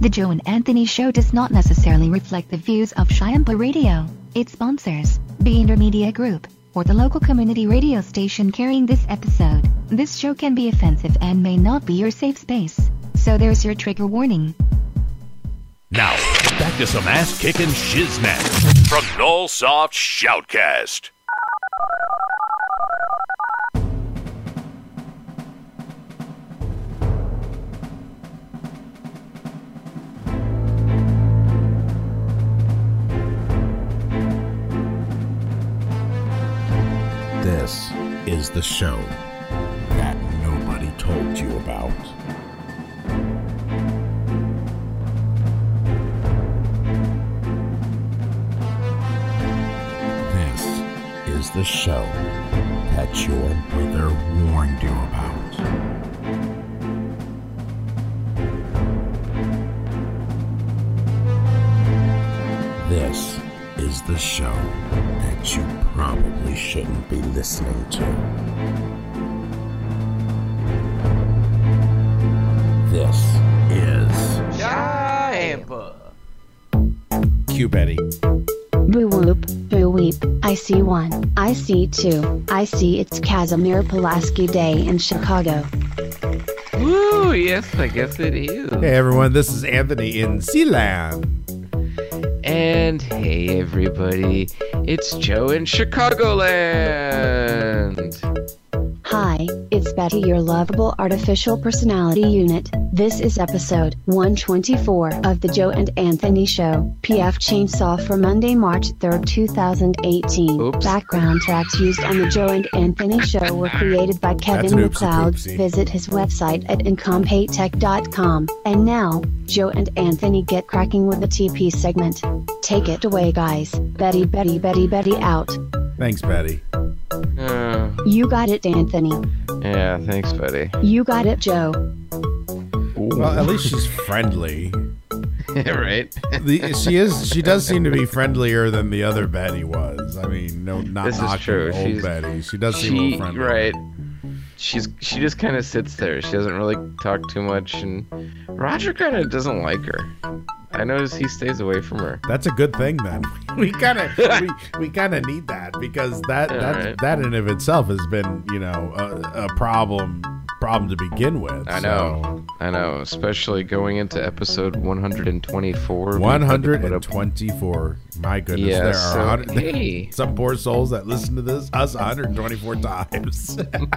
The Joe and Anthony Show does not necessarily reflect the views of Shiampa Radio, its sponsors, the Intermedia Group, or the local community radio station carrying this episode. This show can be offensive and may not be your safe space, so there's your trigger warning. Now, back to some ass-kicking shiznit from Nullsoft Shoutcast. This is the show that nobody told you about. This is the show that your mother warned you about. This is the show that you probably shouldn't be listening to. This is Shiampa. Q Betty. Boo whoop, boo weep, I see one, I see two, I see it's Casimir Pulaski Day in Chicago. Woo, yes, I guess it is. Hey everyone, this is Anthony in Sealand. And hey everybody, it's Joe in Chicagoland. Hi, it's Betty, your lovable artificial personality unit. This is episode 124 of the Joe and Anthony Show. PF Chainsaw for Monday, March 3rd, 2018. Oops. Background tracks used on the Joe and Anthony Show were created by Kevin an MacLeod. oopsie-poopsie. Visit his website at incompetech.com. And now, Joe and Anthony get cracking with the TP segment. Take it away, guys. Betty out. Thanks, Betty. You got it, Anthony. Yeah, thanks, buddy. You got it, Joe. Well, at least she's friendly. Right? She does seem to be friendlier than the other Betty was. I mean, not This is knocking true. old Betty. She does seem a little friendly. Right. She just kind of sits there. She doesn't really talk too much, and Roger kind of doesn't like her. I notice he stays away from her. That's a good thing then. We kind of need that because that in and of itself has been, a problem to begin with. I know, especially going into episode 124. 124. My goodness, Yeah, there so, are hey. some poor souls that listen to this us 124 times.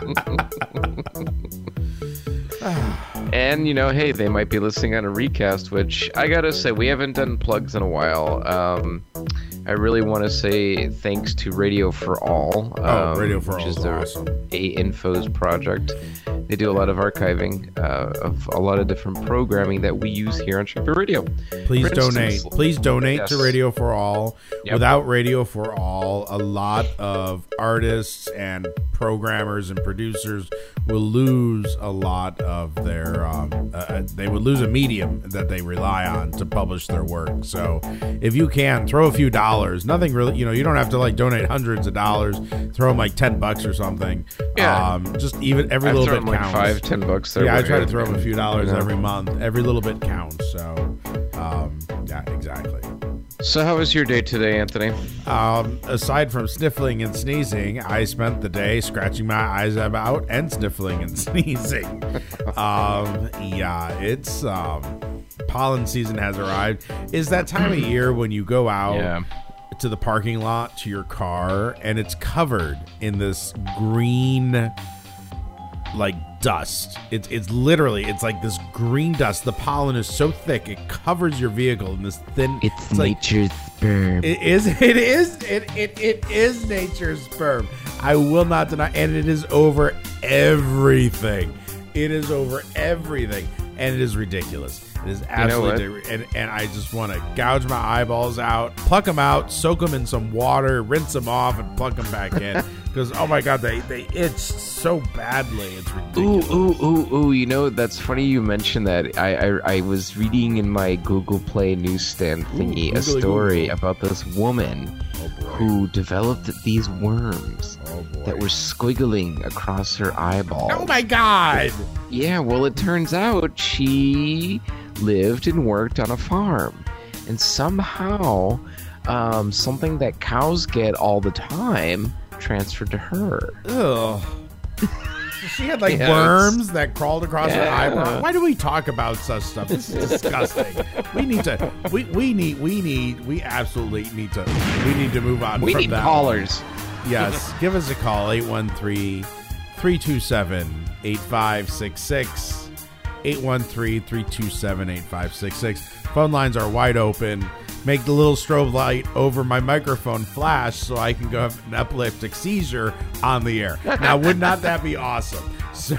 And, hey, they might be listening on a recast, which I gotta say, we haven't done plugs in a while. I really want to say thanks to Radio for All. Radio for All which is is their awesome. A-Infos project. They do a lot of archiving of a lot of different programming that we use here on Shiampa Radio. Please For donate. instance, Please donate yes. to Radio for All. Yep. Without Radio for All, a lot of artists and programmers and producers will lose a lot of their they would lose a medium that they rely on to publish their work. So if you can, throw a few dollars. Nothing really, you don't have to donate hundreds of dollars. Throw them $10 or something. Yeah. Just even every little bit counts. $5-10 there. Yeah, I try to throw them a few dollars every month. Every little bit counts. So yeah, exactly. So how was your day today, Anthony? Aside from sniffling and sneezing, I spent the day scratching my eyes about and sniffling and sneezing. Yeah, it's pollen season has arrived. Is that time of year when you go out to the parking lot to your car and it's covered in this green dust. It's literally like this green dust. The pollen is so thick it covers your vehicle in this thin. It's like nature's sperm. It is nature's sperm. I will not deny, and it is over everything. It is over everything, and it is ridiculous. It is absolutely, and I just want to gouge my eyeballs out, pluck them out, soak them in some water, rinse them off, and plug them back in. Because oh my god, they itch so badly. It's ridiculous. Ooh! That's funny you mentioned that. I was reading in my Google Play newsstand thingy a story about this woman who developed these worms that were squiggling across her eyeballs. Oh my god! Yeah, well, it turns out she lived and worked on a farm. And somehow, something that cows get all the time transferred to her. Ugh. She had like worms that crawled across her eyebrow. Why do we talk about such stuff? This is disgusting. We absolutely need to move on. We from need that. callers. Yes, give us a call, 813-327-8566. 813-327-8566. Phone lines are wide open. Make the little strobe light over my microphone flash so I can go have an epileptic seizure on the air. Now, would not that be awesome?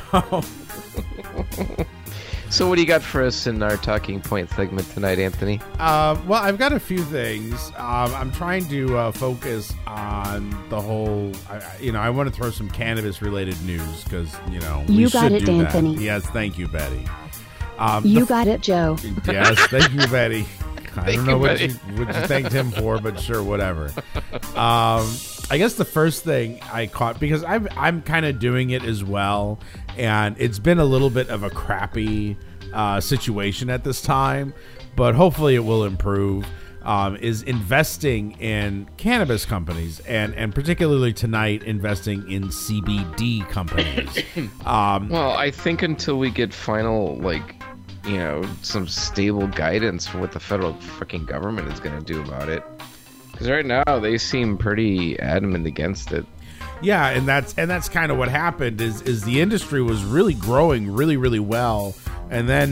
So what do you got for us in our talking point segment tonight, Anthony? Well, I've got a few things. I'm trying to focus on the whole, I want to throw some cannabis-related news because, you got it, Anthony. Yes, thank you, Betty. You got it, Joe. Yes, thank you, Betty. I don't know what you thanked him for, but sure, whatever. I guess the first thing I caught, because I'm kind of doing it as well, and it's been a little bit of a crappy situation at this time, but hopefully it will improve, is investing in cannabis companies, and particularly tonight, investing in CBD companies. Well, I think until we get final, some stable guidance for what the federal freaking government is going to do about it. Because right now they seem pretty adamant against it. Yeah, and that's kind of what happened. Is the industry was really growing really, really well, and then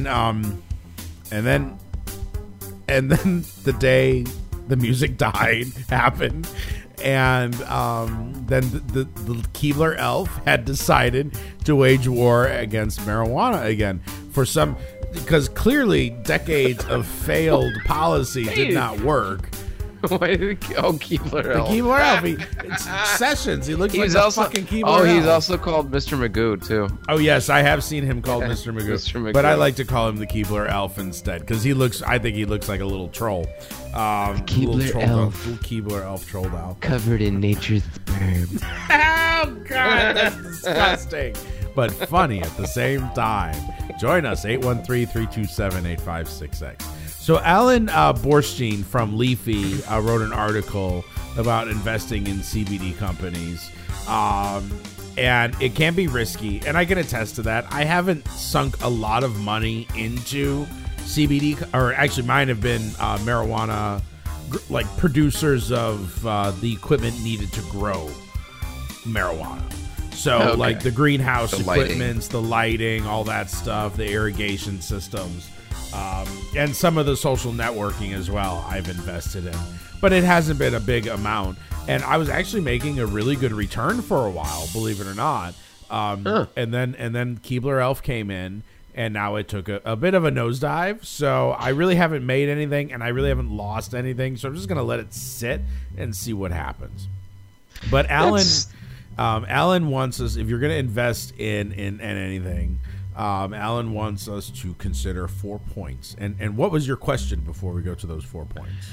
the day the music died happened, and then the Keebler Elf had decided to wage war against marijuana again because clearly decades of failed policy did not work. Keebler Elf. The Keebler Elf. It's Sessions. He looks like a fucking Keebler Elf. Oh, he's also called Mr. Magoo, too. Oh, yes. I have seen him called Mr. Magoo. But I like to call him the Keebler Elf instead because I think he looks like a little troll. Keebler Elf. Little Keebler Elf troll doll. Covered in nature's sperm. Oh, God. That's disgusting. But funny at the same time. Join us, 813-327-8566. So Alan Borstein from Leafy wrote an article about investing in CBD companies, and it can be risky, and I can attest to that. I haven't sunk a lot of money into CBD, or actually mine have been marijuana, like producers of the equipment needed to grow marijuana. So like the greenhouse equipments, the lighting, all that stuff, the irrigation systems. And some of the social networking as well I've invested in. But it hasn't been a big amount. And I was actually making a really good return for a while, believe it or not. And then Keebler Elf came in, and now it took a bit of a nosedive. So I really haven't made anything, and I really haven't lost anything. So I'm just going to let it sit and see what happens. But Alan wants us, if you're going to invest in anything, Alan wants us to consider 4 points. And what was your question before we go to those 4 points?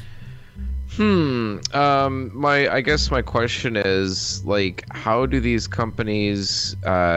I guess my question is, how do these companies,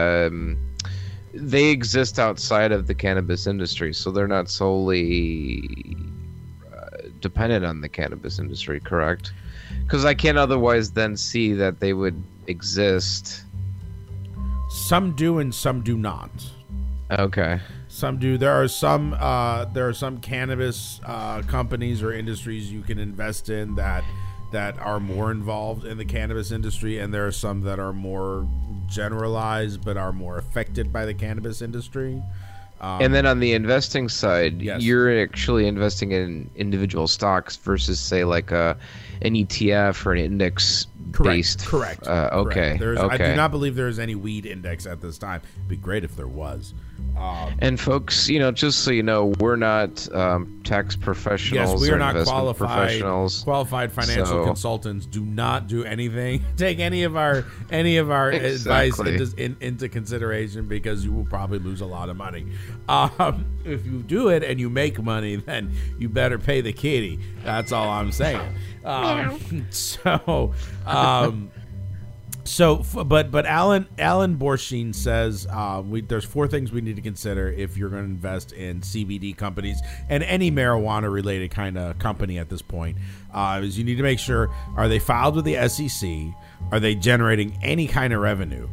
they exist outside of the cannabis industry, so they're not solely dependent on the cannabis industry, correct? Because I can't otherwise then see that they would exist. Some do and some do not. Okay. Some do. There are some cannabis companies or industries you can invest in that are more involved in the cannabis industry, and there are some that are more generalized but are more affected by the cannabis industry. And then on the investing side, yes, you're actually investing in individual stocks versus, say, like an ETF or an index-based. Correct. Okay. Correct. Okay. I do not believe there is any weed index at this time. It'd be great if there was. And folks, just so you know, we're not tax professionals. Yes, we are not qualified financial consultants. Do not do anything. Take any of our advice into consideration, because you will probably lose a lot of money. If you do it and you make money, then you better pay the kitty. That's all I'm saying. So, but Alan Borshine says there's 4 things we need to consider if you're going to invest in CBD companies and any marijuana related kind of company at this point. Is you need to make sure, are they filed with the SEC? Are they generating any kind of revenue?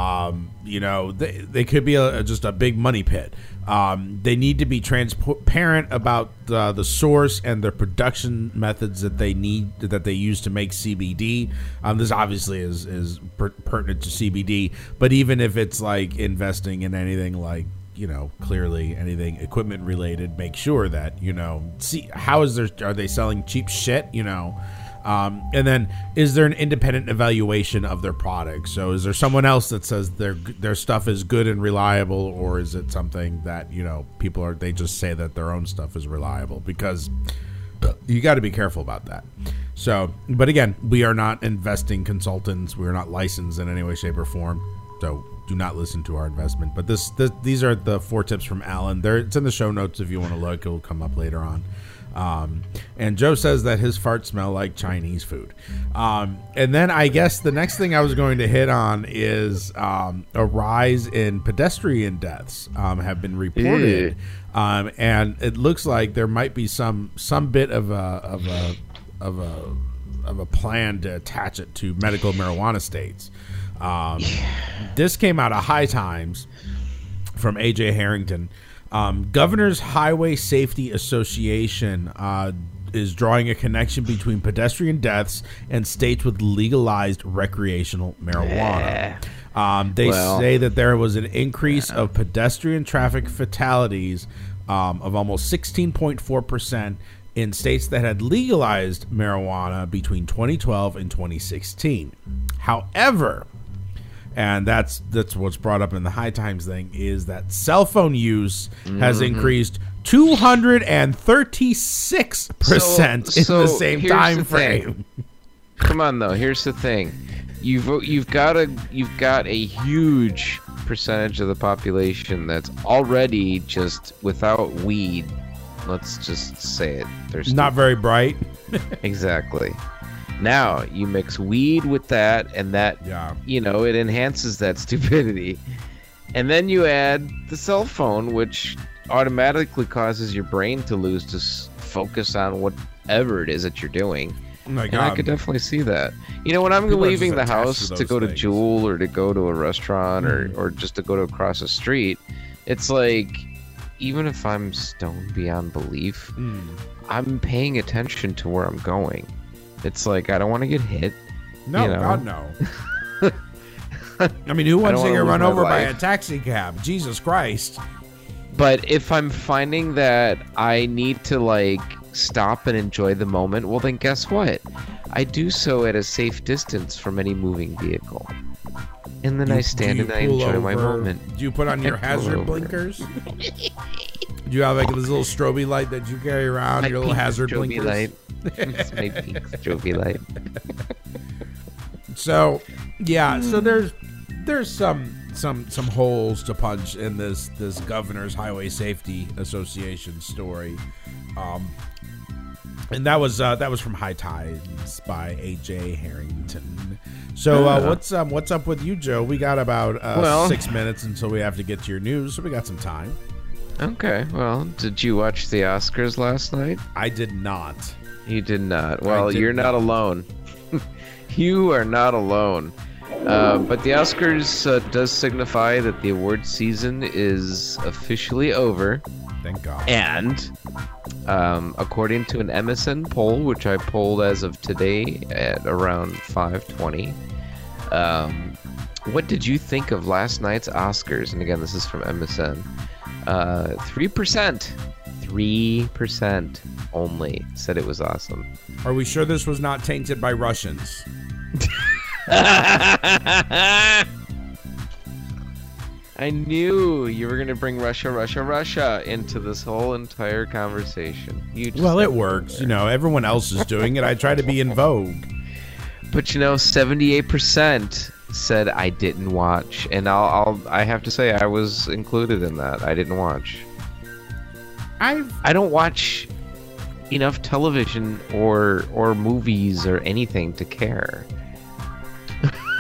They could be just a big money pit. They need to be transparent about the source and the production methods that they use to make CBD. This obviously is pertinent to CBD, but even if it's like investing in anything like, clearly anything equipment related, make sure that, see are they selling cheap shit, and then is there an independent evaluation of their product? So is there someone else that says their stuff is good and reliable, or is it something that, they just say that their own stuff is reliable? Because you got to be careful about that. So, but again, we are not investing consultants. We are not licensed in any way, shape, or form. So do not listen to our investment. But these are the 4 tips from Alan. It's in the show notes if you want to look. It will come up later on. And Joe says that his farts smell like Chinese food. And then I guess the next thing I was going to hit on is a rise in pedestrian deaths have been reported. And it looks like there might be some bit of a plan to attach it to medical marijuana states. This came out of High Times from AJ Harrington. Governor's Highway Safety Association is drawing a connection between pedestrian deaths and states with legalized recreational marijuana. They say that there was an increase of pedestrian traffic fatalities of almost 16.4% in states that had legalized marijuana between 2012 and 2016. However, and that's what's brought up in the High Times thing, is that cell phone use has increased 236% in the same time frame. Come on, though. Here's the thing: you've got a huge percentage of the population that's already just without weed. Let's just say it. They're not very bright. Exactly. Now you mix weed with that, and that, it enhances that stupidity. And then you add the cell phone, which automatically causes your brain to lose to focus on whatever it is that you're doing. Oh my God. And I could definitely see that. When I'm leaving the house to go to Jewel or to go to a restaurant or just to go across the street, it's like, even if I'm stoned beyond belief, I'm paying attention to where I'm going. It's like, I don't want to get hit. No, God, no. I mean, who wants to get run over by a taxi cab? Jesus Christ. But if I'm finding that I need to, stop and enjoy the moment, well, then guess what? I do so at a safe distance from any moving vehicle. And then I stand and I enjoy my moment. Do you put on your hazard blinkers? Do you have this little strobe light that you carry around? Your little hazard blinkers? Light. It's my pink strobe light. So, yeah. So there's some holes to punch in this Governor's Highway Safety Association story, and that was from High Times by AJ Harrington. So what's up with you, Joe? We got about 6 minutes until we have to get to your news, so we got some time. Okay. Well, did you watch the Oscars last night? I did not. You did not. Well, you're not alone. You are not alone. But the Oscars does signify that the award season is officially over. Thank God. And according to an MSN poll, which I polled as of today at around 5:20, what did you think of last night's Oscars? And again, this is from MSN. 3% only said it was awesome. Are we sure this was not tainted by Russians? I knew you were going to bring Russia into this whole entire conversation. Well, it works. Everyone else is doing it. I try to be in vogue. But 78% said I didn't watch, and I have to say I was included in that. I didn't watch. I don't watch enough television or movies or anything to care.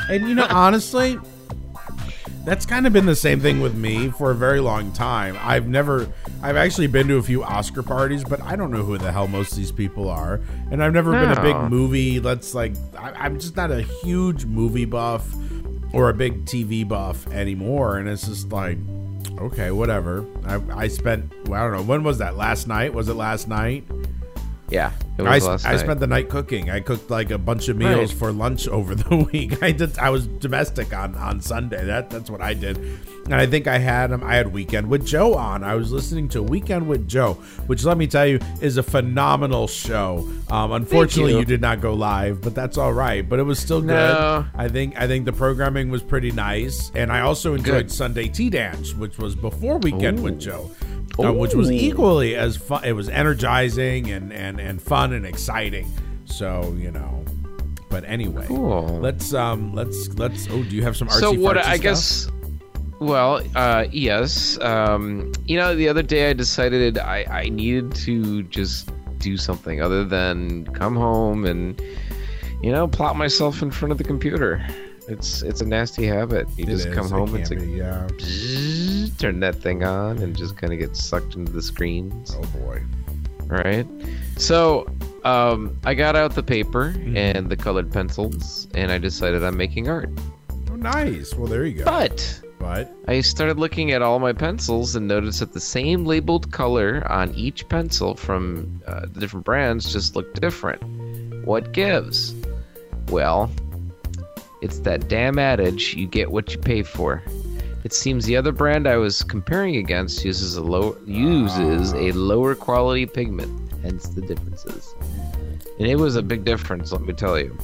And honestly, that's kind of been the same thing with me for a very long time. I've actually been to a few Oscar parties, but I don't know who the hell most of these people are. And I've never been a big movie. I'm just not a huge movie buff or a big TV buff anymore. And it's just like, okay, whatever. I spent, I don't know, when was that? Last night? Was it last night? Yeah, it was last night. I spent the night cooking. I cooked like a bunch of meals for lunch over the week. I was domestic on Sunday. That's what I did. And I think I had Weekend with Joe on. I was listening to Weekend with Joe, which, let me tell you, is a phenomenal show. Unfortunately, you did not go live, but that's all right. But it was still good. No. I think the programming was pretty nice. And I also enjoyed Sunday Tea Dance, which was before Weekend with Joe. Which was equally as fun. It was energizing and fun and exciting. So, but anyway, cool. let's do you have some artsy So what I stuff? guess, well, yes. The other day I decided I needed to just do something other than come home and, plop myself in front of the computer. It's a nasty habit. You just come home and turn that thing on and just kind of get sucked into the screens. Oh boy! Right. So I got out the paper and the colored pencils, and I decided I'm making art. Oh, nice. Well, there you go. But I started looking at all my pencils and noticed that the same labeled color on each pencil from the different brands just looked different. What gives? Well, it's that damn adage, you get what you pay for. It seems the other brand I was comparing against uses a lower quality pigment, hence the differences. And it was a big difference, let me tell you.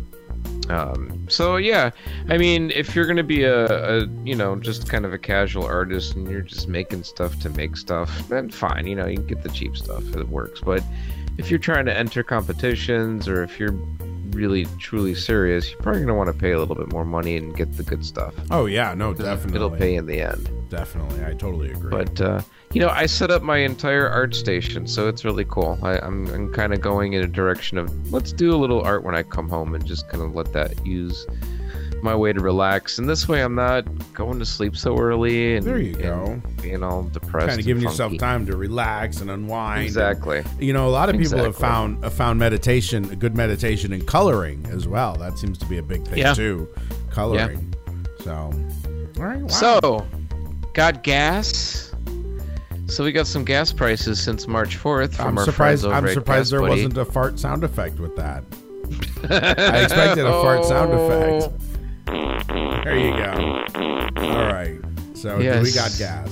So yeah, I mean, if you're gonna be a just kind of a casual artist and you're just making stuff to make stuff, then fine, you can get the cheap stuff, it works. But if you're trying to enter competitions, or if you're really truly serious, you're probably going to want to pay a little bit more money and get the good stuff. Oh yeah, no, definitely. It'll pay in the end. Definitely, I totally agree. But I set up my entire art station, so it's really cool. I'm kind of going in a direction of, let's do a little art when I come home and just kind of let that use my way to relax. And this way I'm not going to sleep so early and there you go, and being all depressed. Kind of giving yourself time to relax and unwind. Exactly. And, a lot of people have found meditation, a good meditation in coloring as well. That seems to be a big thing too. Coloring. Yeah. So, all right. Wow. So, got gas. So we got some gas prices since March 4th from our friends over I'm surprised there wasn't a fart sound effect with that. I expected a fart sound effect. There you go. All right. So yes. We got gas.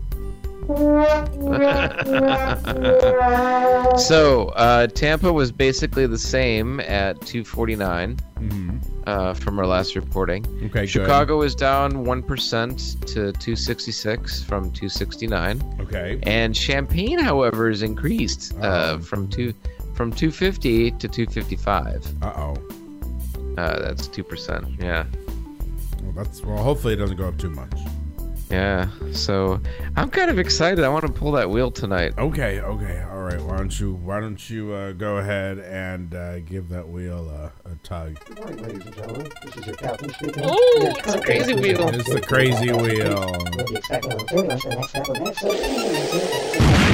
So Tampa was basically the same at $2.49 from our last reporting. Okay, Chicago is down 1% to $2.66 from $2.69. Okay. And Champaign, however, is increased from $2.50 to $2.55. That's 2%. Yeah. Well, hopefully it doesn't go up too much. Yeah. So I'm kind of excited. I want to pull that wheel tonight. Okay. All right. Why don't you go ahead and give that wheel a tug? Good morning, ladies and gentlemen. This is your captain speaking. Oh, it's a crazy wheel. It's the crazy wheel. We'll be expecting on turbulence for the next couple of minutes.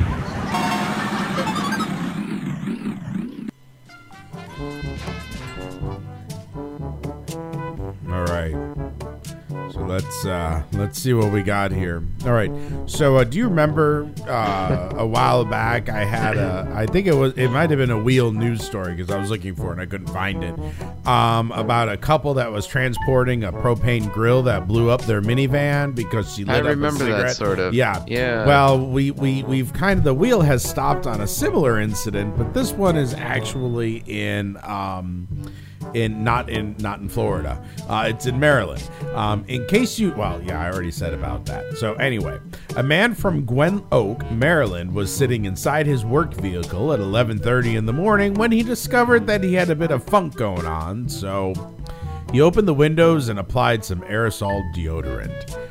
All right. So let's see what we got here. All right. So do you remember a while back I had it might have been a Wheel news story because I was looking for it and I couldn't find it, about a couple that was transporting a propane grill that blew up their minivan because she lit up a cigarette. I remember that sort of. Yeah. Well, we've kind of, the Wheel has stopped on a similar incident, but this one is actually not in Florida. It's in Maryland. In case you, I already said about that. So anyway, a man from Gwen Oak, Maryland, was sitting inside his work vehicle at 11:30 in the morning when he discovered that he had a bit of funk going on. So he opened the windows and applied some aerosol deodorant.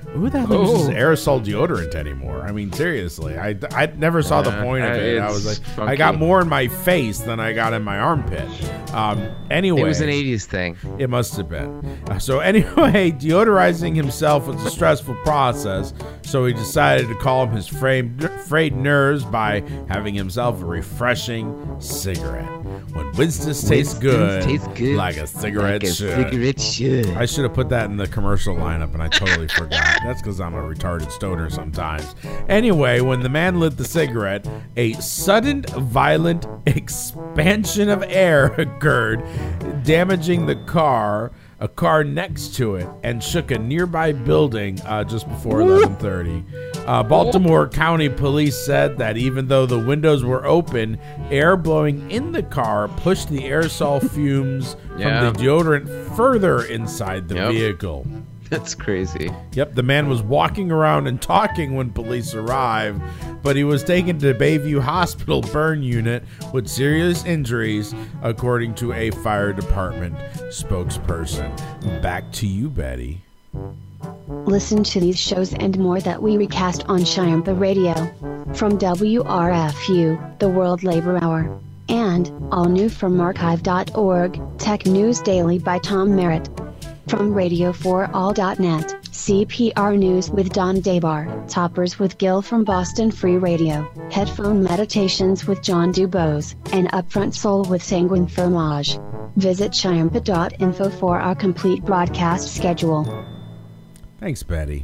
Who the hell uses aerosol deodorant anymore? I mean, seriously, I never saw the point of it. I was like, funky. I got more in my face than I got in my armpit. Anyway, it was an 80s thing. It must have been. So anyway, deodorizing himself was a stressful process, so he decided to calm his frayed nerves by having himself a refreshing cigarette. When Winston's tastes good, like a cigarette should. I should have put that in the commercial lineup, and I totally forgot. That's because I'm a retarded stoner sometimes. Anyway, when the man lit the cigarette, a sudden violent expansion of air occurred, damaging the car, a car next to it, and shook a nearby building just before 11:30. Baltimore County Police said that even though the windows were open, air blowing in the car pushed the aerosol fumes from the deodorant further inside the vehicle. That's crazy. Yep, the man was walking around and talking when police arrived, but he was taken to Bayview Hospital burn unit with serious injuries, according to a fire department spokesperson. Back to you, Betty. Listen to these shows and more that we recast on Shyampa Radio. From WRFU, the World Labor Hour. And, all new from archive.org, Tech News Daily by Tom Merritt. From Radio4All.net, CPR News with Don Daybar, Toppers with Gil from Boston Free Radio, Headphone Meditations with John Dubose, and Upfront Soul with Sanguine Fromage. Visit Shyampa.info for our complete broadcast schedule. Thanks, Betty.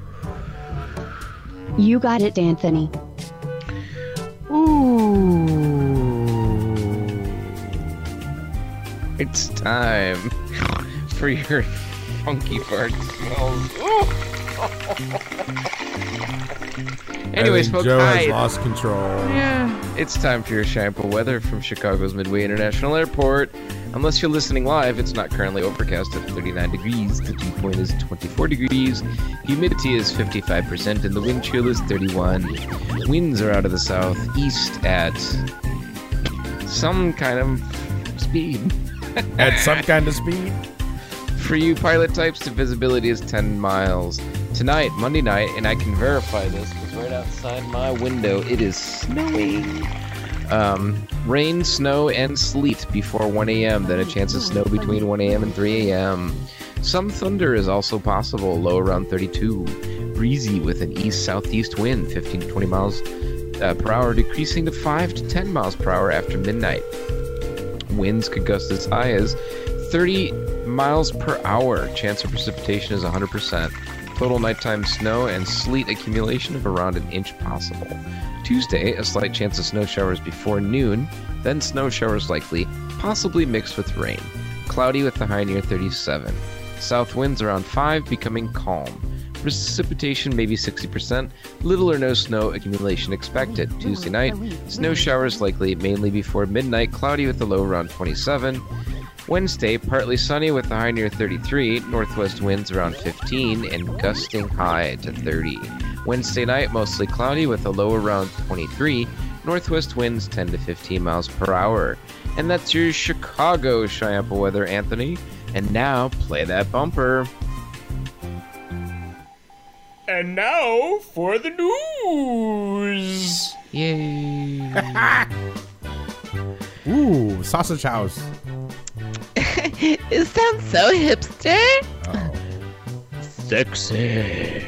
You got it, Anthony. Ooh. It's time for your funky fart smells. Anyways, folks, Joe has lost control. Yeah, it's time for your Shyampa weather from Chicago's Midway International Airport. Unless you're listening live, it's not currently overcast at 39 degrees. The dew point is 24 degrees. Humidity is 55%, and the wind chill is 31. Winds are out of the southeast at some kind of speed. At some kind of speed? For you pilot types, the visibility is 10 miles. Tonight, Monday night, and I can verify this because right outside my window it is snowing. Rain, snow, and sleet before 1 a.m., then a chance of snow between 1 a.m. and 3 a.m. Some thunder is also possible, low around 32. Breezy with an east-southeast wind, 15 to 20 miles per hour, decreasing to 5 to 10 miles per hour after midnight. Winds could gust as high as 30 miles per hour. Chance of precipitation is 100%. Total nighttime snow and sleet accumulation of around an inch possible. Tuesday, a slight chance of snow showers before noon, then snow showers likely, possibly mixed with rain. Cloudy with the high near 37. South winds around 5, becoming calm. Precipitation maybe 60%, little or no snow accumulation expected. Tuesday night, snow showers likely, mainly before midnight, cloudy with the low around 27. Wednesday, partly sunny with the high near 33, northwest winds around 15, and gusting high to 30. Wednesday night, mostly cloudy with a low around 23, northwest winds 10 to 15 miles per hour. And that's your Chicago Shyampa weather, Anthony. And now, play that bumper. And now, for the news! Yay. Ooh, sausage house. It sounds so hipster. Oh. Sexy.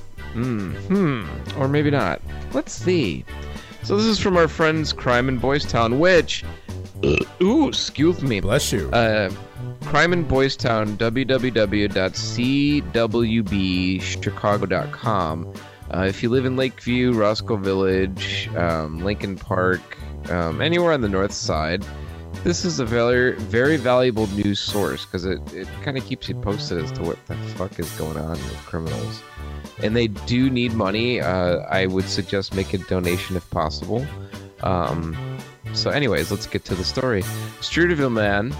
Or maybe not. Let's see. So this is from our friends Crime in Boys Town, which... excuse me. Bless you. Crime in Boys Town, www.cwbchicago.com. If you live in Lakeview, Roscoe Village, Lincoln Park, anywhere on the north side, this is a very, very valuable news source because it kind of keeps you posted as to what the fuck is going on with criminals. And they do need money. I would suggest make a donation if possible. So anyways, let's get to the story. Streeterville man,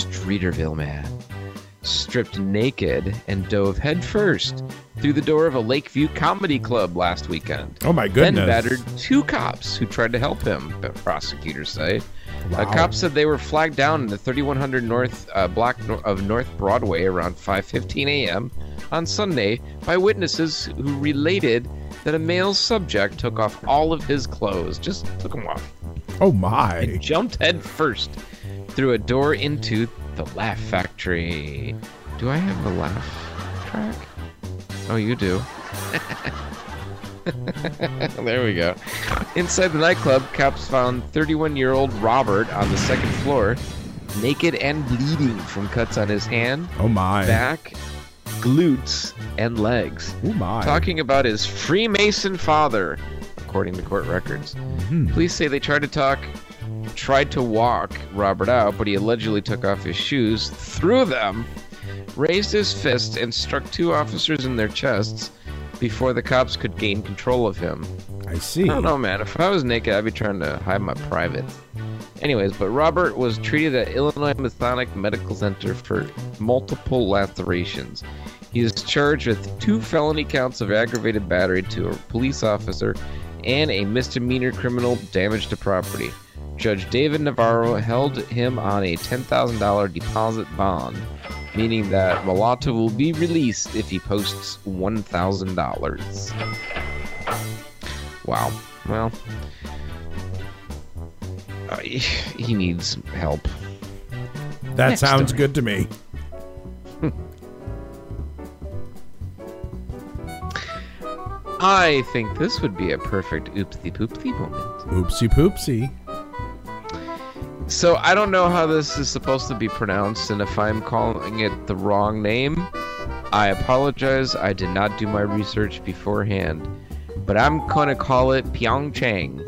stripped naked and dove headfirst through the door of a Lakeview comedy club last weekend. Oh my goodness. Then battered 2 cops who tried to help him, prosecutors say. Wow. Cops said they were flagged down in the 3100 North block of North Broadway around 5:15 a.m. on Sunday by witnesses who related that a male subject took off all of his clothes, just took them off. Oh my! And jumped head first through a door into the Laugh Factory. Do I have the laugh track? Oh, you do. There we go. Inside the nightclub, cops found 31-year-old Robert on the second floor, naked and bleeding from cuts on his hand, oh my, back, glutes, and legs. Oh my! Talking about his Freemason father, according to court records. Police say they tried to walk Robert out, but he allegedly took off his shoes, threw them, raised his fist, and struck 2 officers in their chests before the cops could gain control of him. I see. I don't know, man. If I was naked, I'd be trying to hide my private. Anyways, but Robert was treated at Illinois Masonic Medical Center for multiple lacerations. He is charged with 2 felony counts of aggravated battery to a police officer and a misdemeanor criminal damage to property. Judge David Navarro held him on a $10,000 deposit bond, meaning that Mulatto will be released if he posts $1,000. Wow. Well, he needs help. That Next sounds story. good to me. I think this would be a perfect oopsie-poopsie moment. Oopsie poopsie. So I don't know how this is supposed to be pronounced, and if I'm calling it the wrong name, I apologize. I did not do my research beforehand. But I'm gonna call it Pyeongchang.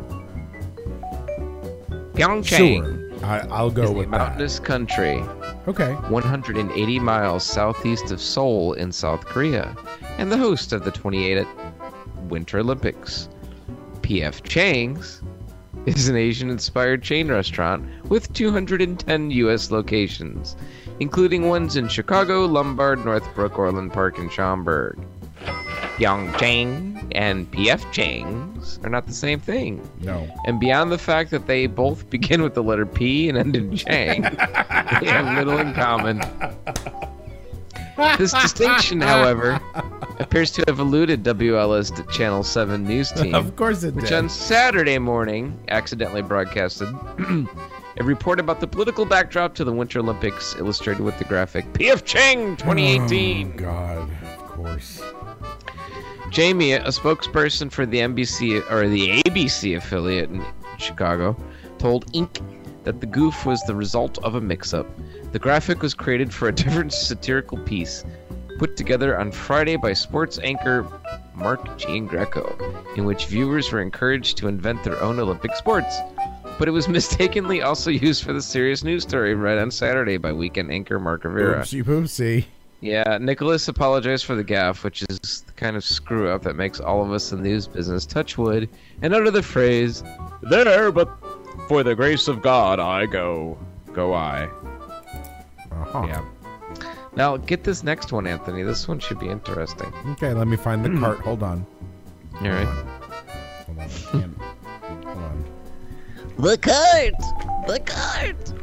Pyeongchang. Sure. I'll go is with a that. mountainous country, Okay. 180 miles southeast of Seoul in South Korea, and the host of the 28th Winter Olympics. P.F. Chang's is an Asian-inspired chain restaurant with 210 U.S. locations, including ones in Chicago, Lombard, Northbrook, Orland Park, and Schaumburg. Pyeongchang and P.F. Chang's are not the same thing. No. And beyond the fact that they both begin with the letter P and end in Chang, they have little in common. This distinction, however, appears to have eluded WLS Channel 7 news team. Of course it Which did. on Saturday morning accidentally broadcasted a report about the political backdrop to the Winter Olympics, illustrated with the graphic P.F. Chang 2018. Oh, God. Of course. Jamie, a spokesperson for the NBC or the ABC affiliate in Chicago, told Inc. that the goof was the result of a mix-up. The graphic was created for a different satirical piece put together on Friday by sports anchor Mark Giangreco, in which viewers were encouraged to invent their own Olympic sports. But it was mistakenly also used for the serious news story read on Saturday by weekend anchor Mark Rivera. Oopsie poopsie. Yeah, Nicholas apologized for the gaffe, which is the kind of screw-up that makes all of us in the news business touch wood, and utter the phrase, "There, but for the grace of God I go. Go I." Uh-huh. Yeah. Now, get this next one, Anthony. This one should be interesting. Okay, let me find the cart. Hold on. All right. Hold on. I can't. Hold on. The cart! The cart!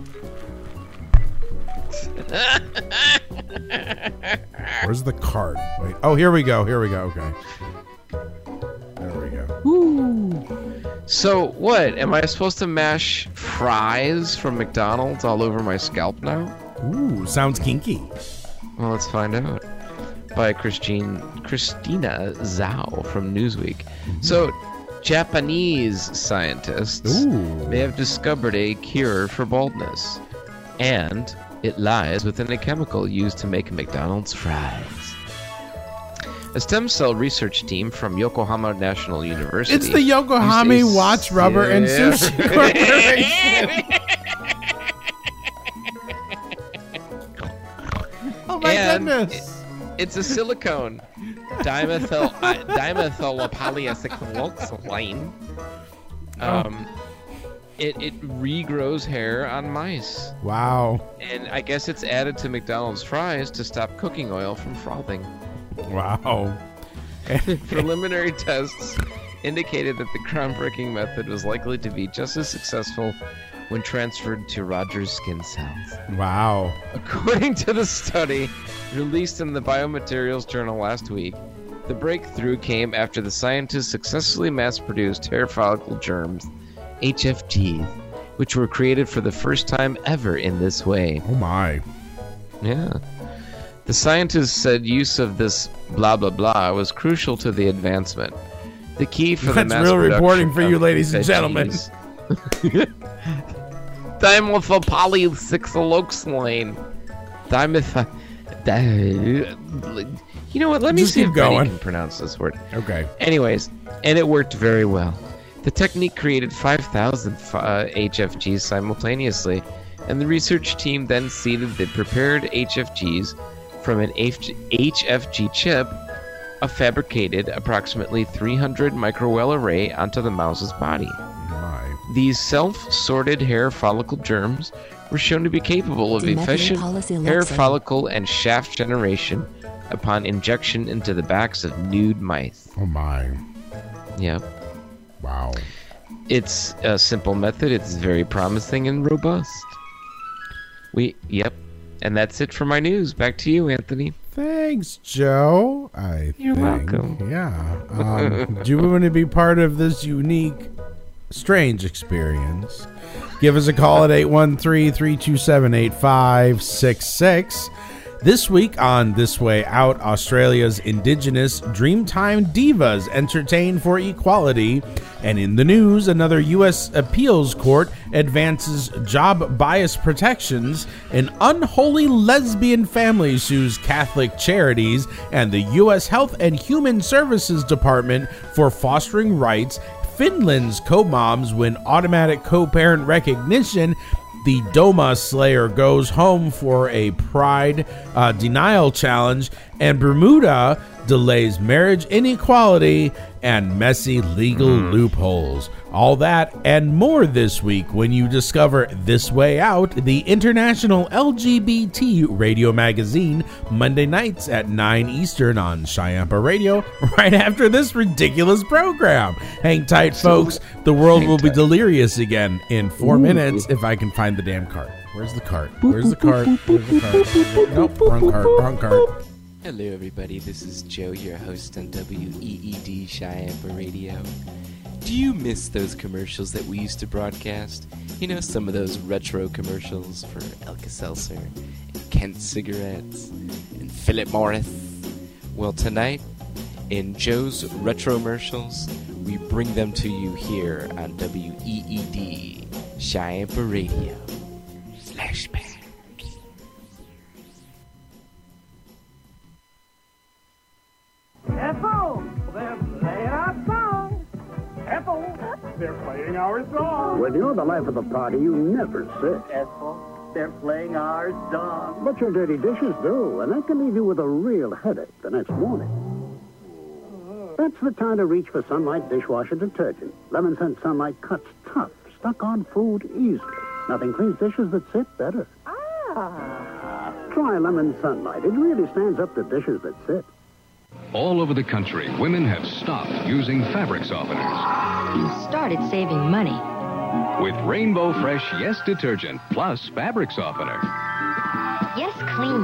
Where's the cart? Wait. Oh, here we go. Here we go. Okay. There we go. So, what? Am I supposed to mash fries from McDonald's all over my scalp now? Ooh, sounds kinky. Well, let's find out. By Christina Zhao from Newsweek. So, Japanese scientists may have discovered a cure for baldness, and it lies within a chemical used to make McDonald's fries. A stem cell research team from Yokohama National University. It's the Yokohama used a Watch Rubber and Sushi Corporation. Oh my goodness! It's a silicone dimethylpolyacetylene. It regrows hair on mice. Wow. And I guess it's added to McDonald's fries to stop cooking oil from frothing. Wow. Preliminary tests indicated that the groundbreaking method was likely to be just as successful when transferred to Roger's skin cells. Wow. According to the study released in the Biomaterials Journal last week, the breakthrough came after the scientists successfully mass-produced hair follicle germs, HFGs, which were created for the first time ever in this way. Oh my. Yeah. The scientists said use of this blah blah blah was crucial to the advancement. The key for the mass real production reporting for you, of ladies and gentlemen. Dimethylpolysiloxane. You know what? Let me Just see keep if Benny going. can pronounce this word. Okay. Anyways, and it worked very well. The technique created 5,000 HFGs simultaneously, and the research team then seeded the prepared HFGs from an HFG chip, a fabricated approximately 300 microwell array onto the mouse's body. My. These self-sorted hair follicle germs were shown to be capable of efficient hair follicle and shaft generation upon injection into the backs of nude mice. Oh my. Yep. Wow. It's a simple method. It's very promising and robust. Yep. And that's it for my news. Back to you, Anthony. Thanks, Joe. You're welcome. Yeah. Do you want to be part of this unique, strange experience? Give us a call at 813-327-8566. This week on This Way Out, Australia's Indigenous Dreamtime Divas entertain for equality. And in the news, another U.S. appeals court advances job bias protections. An unholy lesbian family sues Catholic Charities and the U.S. Health and Human Services Department for fostering rights. Finland's co-moms win automatic co-parent recognition. The Doma Slayer goes home for a pride denial challenge, and Bermuda delays marriage inequality and messy legal loopholes. All that and more this week when you discover This Way Out, the international LGBT radio magazine, Monday nights at 9 Eastern on Chiampa Radio, right after this ridiculous program. Hang tight, folks. The world will be delirious again in 4 minutes if I can find the damn cart. Where's the cart? Where's the cart? Where's the cart? Nope, wrong cart, wrong cart. Hello everybody, this is Joe, your host on WEED Chiampa Radio. Do you miss those commercials that we used to broadcast? You know, some of those retro commercials for Alka-Seltzer, and Kent Cigarettes, and Philip Morris? Well, tonight, in Joe's Retro-mercials, we bring them to you here on WEED Chiampa Radio. Flashback. Ethel, they're playing our song. Ethel, they're playing our song. When you're the life of the party, you never sit. Ethel, they're playing our song. But your dirty dishes do, and that can leave you with a real headache the next morning. That's the time to reach for Sunlight dishwasher detergent. Lemon Scent Sunlight cuts tough, stuck-on food easily. Nothing cleans dishes that sit better. Try Lemon Sunlight. It really stands up to dishes that sit. All over the country, women have stopped using fabric softeners. You started saving money. With Rainbow Fresh Yes Detergent plus fabric softener. Yes, clean.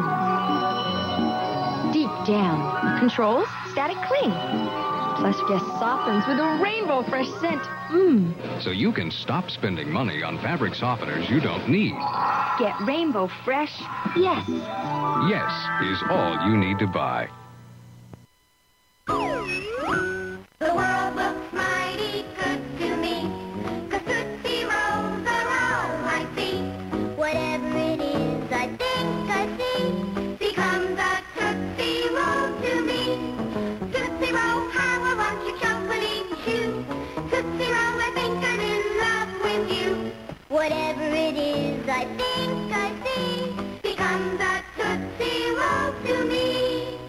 Deep down. Controls static clean. Plus Yes softens with a Rainbow Fresh scent. So you can stop spending money on fabric softeners you don't need. Get Rainbow Fresh Yes. Yes is all you need to buy. The world looks mighty good to me, 'cause Tootsie Rolls are all I see. Whatever it is I think I see becomes a Tootsie Roll to me. Tootsie Roll, how I want your chocolate chew. Tootsie Roll, I think I'm in love with you. Whatever it is I think I see becomes a Tootsie Roll to me.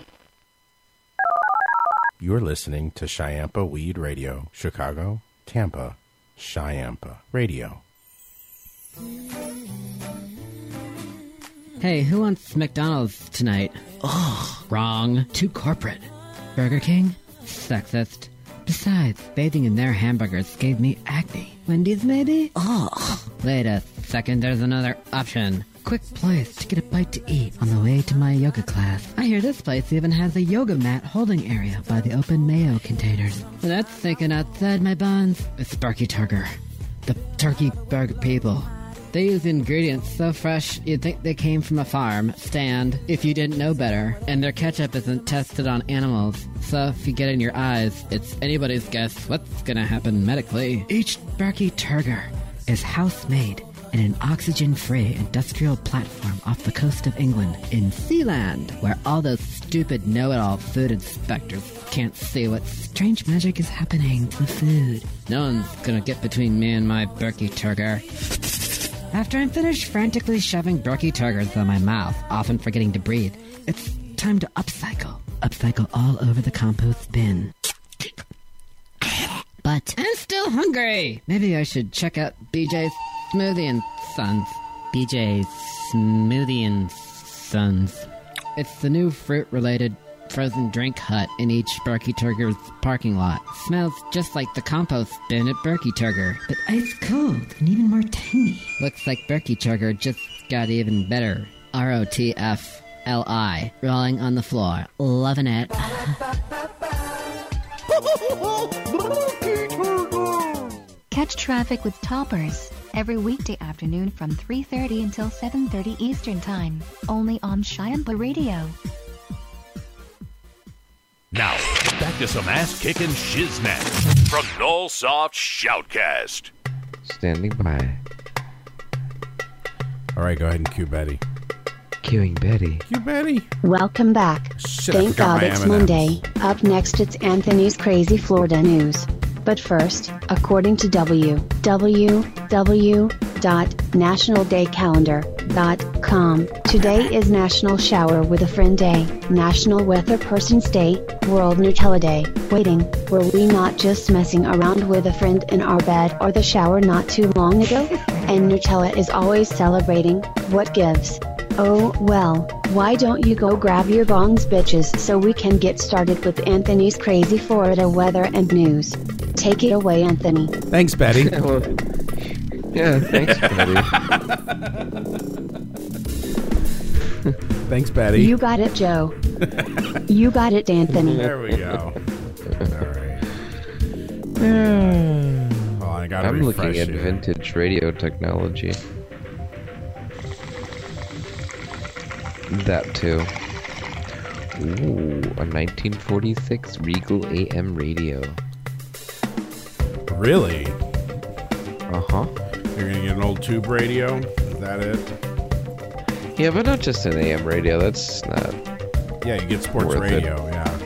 You're listening to Chiampa Weed Radio, Chicago, Tampa, Chiampa Radio. Hey, who wants McDonald's tonight? Ugh. Wrong. Too corporate. Burger King? Sexist. Besides, bathing in their hamburgers gave me acne. Wendy's, maybe? Oh. Wait a second, there's another option. Quick place to get a bite to eat on the way to my yoga class. I hear this place even has a yoga mat holding area by the open mayo containers. That's thinking outside my buns. It's Sparky Turger. The turkey burger people. They use ingredients so fresh you'd think they came from a farm stand if you didn't know better, and their ketchup isn't tested on animals, so if you get in your eyes, it's anybody's guess what's gonna happen medically. Each Sparky Turger is house-made in an oxygen-free industrial platform off the coast of England in Sealand, where all those stupid know-it-all food inspectors can't see what strange magic is happening to the food. No one's gonna get between me and my Berkey Turger. After I'm finished frantically shoving Berkey Turgers in my mouth, often forgetting to breathe, it's time to upcycle. Upcycle all over the compost bin. But I'm still hungry! Maybe I should check out BJ's Smoothie and Sons. BJ's Smoothie and Sons. It's the new fruit-related frozen drink hut in each Berkey Turger's parking lot. Smells just like the compost bin at Berkey Turger, but ice cold and even more tangy. Looks like Berkey Turger just got even better. ROTFLI. Rolling on the floor. Loving it. Catch traffic with Toppers every weekday afternoon from 3:30 until 7:30 Eastern Time, only on Shiamba Radio. Now, back to some ass-kicking shiznat from Nullsoft Shoutcast. Standing by. All right, go ahead and cue Betty. Cueing Betty. Cue Betty. Welcome back. Shit, I Thank forgot God my it's M&Ms. Monday. Up next, it's Anthony's Crazy Florida News. But first, according to www.nationaldaycalendar.com, today is National Shower with a Friend Day, National Weather Person's Day, World Nutella Day. Waiting, were we not just messing around with a friend in our bed or the shower not too long ago? And Nutella is always celebrating what gives. Oh well, why don't you go grab your bongs, bitches, so we can get started with Anthony's Crazy Florida weather and news. Take it away, Anthony. Thanks, Betty. Yeah, thanks, Betty. Thanks, Betty. You got it, Joe. You got it, Anthony. There we go. All right. Oh, I gotta I'm looking refresh at you. vintage radio technology. That too. Ooh, a 1946 Regal AM radio. Really? Uh-huh. You're gonna get an old tube radio? Is that it? Yeah, but not just an AM radio. That's not. Yeah, you get sports worth radio. it. Yeah.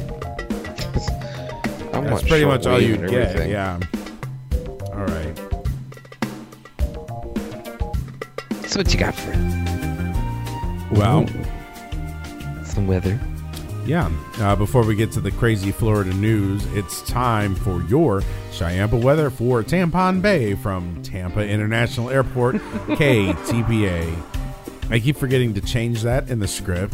I That's want pretty much all shortwave you'd and get. everything. Yeah. All right. So what you got for us? Well, some weather. Yeah. Before we get to the crazy Florida news, it's time for your Shiamba weather for Tampon Bay from Tampa International Airport, KTPA. I keep forgetting to change that in the script.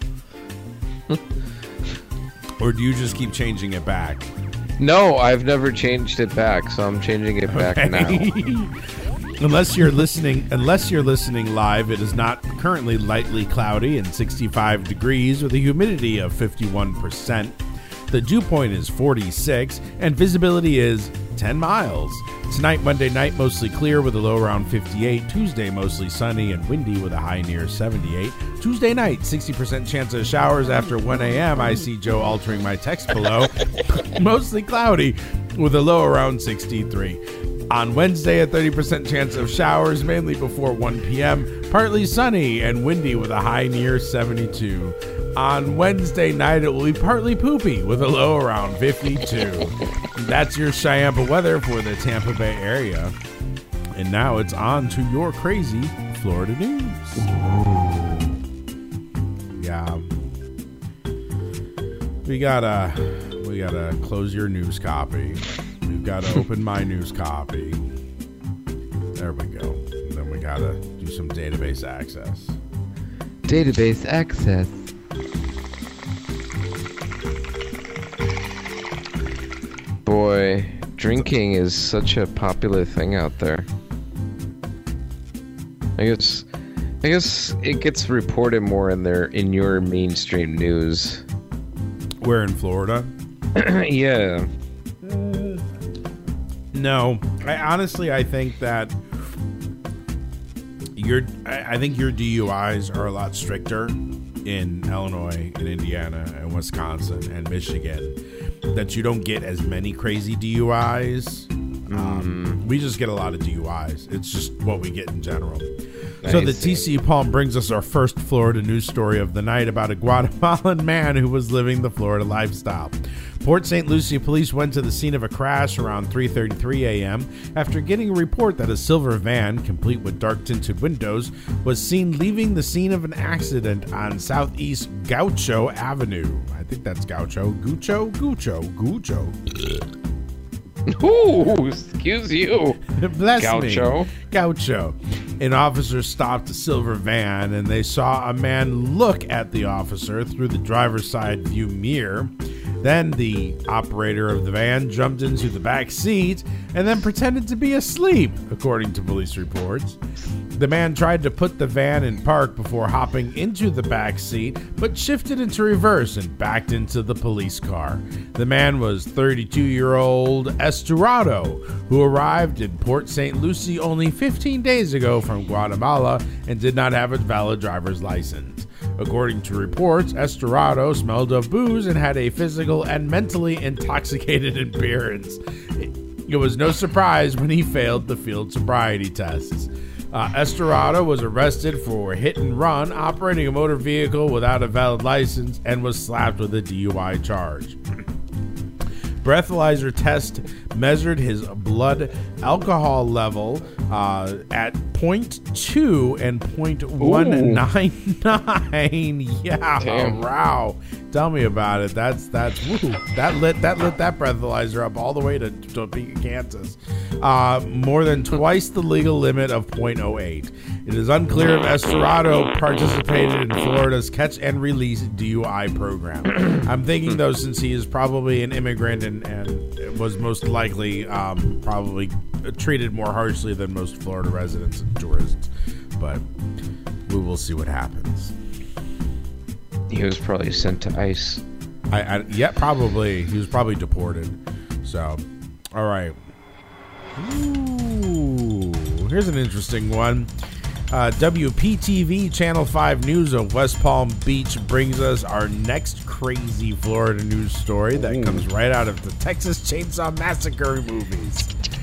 Or do you just keep changing it back? No, I've never changed it back, so I'm changing it back now. Unless you're listening live, it is not currently lightly cloudy and 65 degrees with a humidity of 51%. The dew point is 46 and visibility is 10 miles. Tonight, Monday night, mostly clear with a low around 58. Tuesday, mostly sunny and windy with a high near 78. Tuesday night, 60% chance of showers after 1 a.m. I see Joe altering my text below. Mostly cloudy with a low around 63. On Wednesday, a 30% chance of showers, mainly before 1 p.m. Partly sunny and windy with a high near 72. On Wednesday night, it will be partly poopy with a low around 52. That's your Shiamba weather for the Tampa Bay area. And now it's on to your crazy Florida news. Yeah. We gotta close your news copy. We've got to open my news copy. There we go. And then we got to do some database access. Database access. drinking is such a popular thing out there. I guess it gets reported more in your mainstream news. We're in Florida. Yeah. No, I think that your DUIs are a lot stricter in Illinois and Indiana and Wisconsin and Michigan. That you don't get as many crazy DUIs. We just get a lot of DUIs. It's just what we get in general. So the TC Palm brings us our first Florida news story of the night about a Guatemalan man who was living the Florida lifestyle. Port St. Lucie police went to the scene of a crash around 3:33 a.m. after getting a report that a silver van, complete with dark-tinted windows, was seen leaving the scene of an accident on Southeast Gaucho Avenue. I think that's Gaucho. Gucho? Gucho. Ooh, excuse you. Bless Gaucho. me. Gaucho. An officer stopped a silver van and they saw a man look at the officer through the driver's side view mirror. Then the operator of the van jumped into the back seat and then pretended to be asleep, according to police reports. The man tried to put the van in park before hopping into the back seat, but shifted into reverse and backed into the police car. The man was 32-year-old Estorado, who arrived in Port St. Lucie only 15 days ago from Guatemala and did not have a valid driver's license. According to reports, Estorado smelled of booze and had a physical and mentally intoxicated appearance. It was no surprise when he failed the field sobriety tests. Estorado was arrested for hit and run, operating a motor vehicle without a valid license, and was slapped with a DUI charge. Breathalyzer test measured his blood alcohol level at 0.2 and 0.199. Yeah, damn. Wow. Tell me about it. That's woo. That lit that breathalyzer up all the way to Topeka, Kansas. More than twice the legal limit of 0.08. It is unclear if Estorado participated in Florida's catch and release DUI program. I'm thinking though, since he is probably an immigrant and was most likely probably treated more harshly than most Florida residents and tourists, but we will see what happens. He was probably sent to ICE. Yeah, probably. He was probably deported. So, all right. Ooh, here's an interesting one. WPTV Channel 5 News of West Palm Beach brings us our next crazy Florida news story that comes right out of the Texas Chainsaw Massacre movies.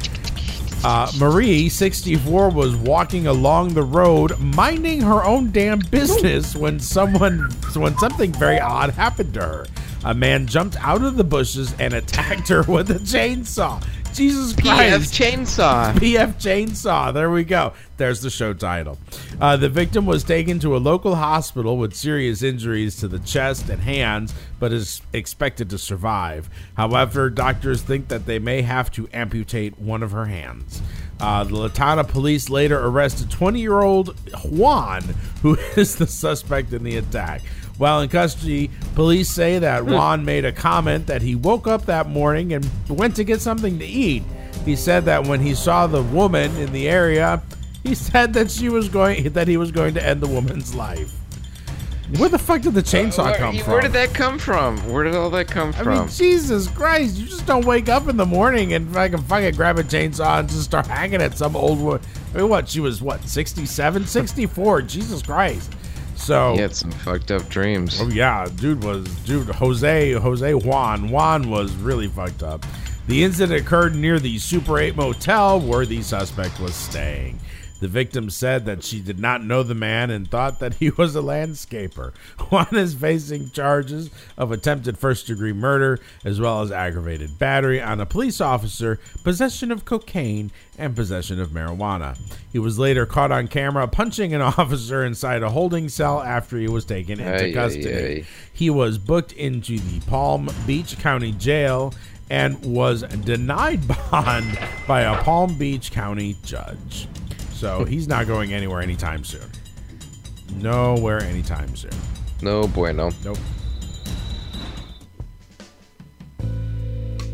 Marie, 64, was walking along the road, minding her own damn business when something very odd happened to her. A man jumped out of the bushes and attacked her with a chainsaw. Jesus Christ. PF Chainsaw. There we go. There's the show title. The victim was taken to a local hospital with serious injuries to the chest and hands, but is expected to survive. However, doctors think that they may have to amputate one of her hands. The Latana police later arrested 20-year-old Juan, who is the suspect in the attack. While in custody, police say that Juan made a comment that he woke up that morning and went to get something to eat. He said that when he saw the woman in the area, he said that he was going to end the woman's life. Where the fuck did the chainsaw come from? Where did that come from? Where did all that come from? I mean, Jesus Christ, you just don't wake up in the morning and fucking grab a chainsaw and just start hanging at some old woman. I mean, what, she was, 67, 64, Jesus Christ. So he had some fucked up dreams. Oh yeah, Jose Juan was really fucked up. The incident occurred near the Super 8 motel where the suspect was staying. The victim said that she did not know the man and thought that he was a landscaper. Juan is facing charges of attempted first-degree murder as well as aggravated battery on a police officer, possession of cocaine, and possession of marijuana. He was later caught on camera punching an officer inside a holding cell after he was taken into custody. He was booked into the Palm Beach County Jail and was denied bond by a Palm Beach County judge. So he's not going anywhere anytime soon. Nowhere anytime soon. No bueno. Nope.